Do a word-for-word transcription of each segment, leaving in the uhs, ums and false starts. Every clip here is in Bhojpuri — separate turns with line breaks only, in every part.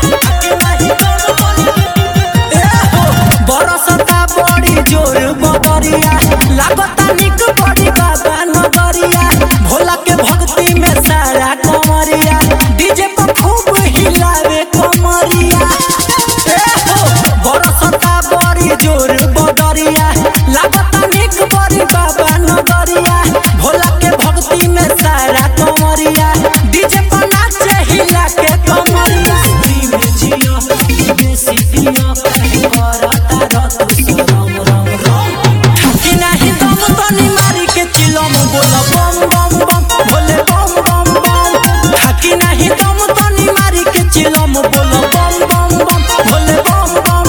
बरसता बड़ी जोर बदरिया लागता निक बड़ी बाबा नगरिया भोला के भक्ति में सारा कमरिया डीजे पर खूब हिलावे कमरिया। बरसता बड़ी जोर बदरिया लागता निक बड़ी बाबा नगरिया भोला के भक्ति में सारा कमरिया डीजे पर नाचे हिला के कमरिया। जियो बेसी पियो करता रत राम राम राम कि नाही दम तनी मारी के चिलम बोला बम बम बम भोले बम बम बम कि नाही दम तनी मारी के चिलम बोला बम बम बम भोले बम बम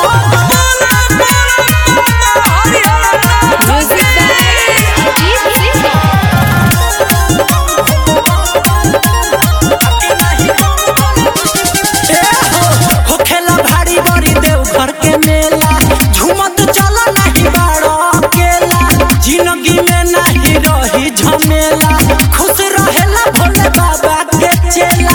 हो खेला भारी बड़ी देव घर के मेला झूमत चला नहीं बाड़ो अकेला जिंदगी में नहीं रही झमेला खुश रहेला भोले बाबा के चेला।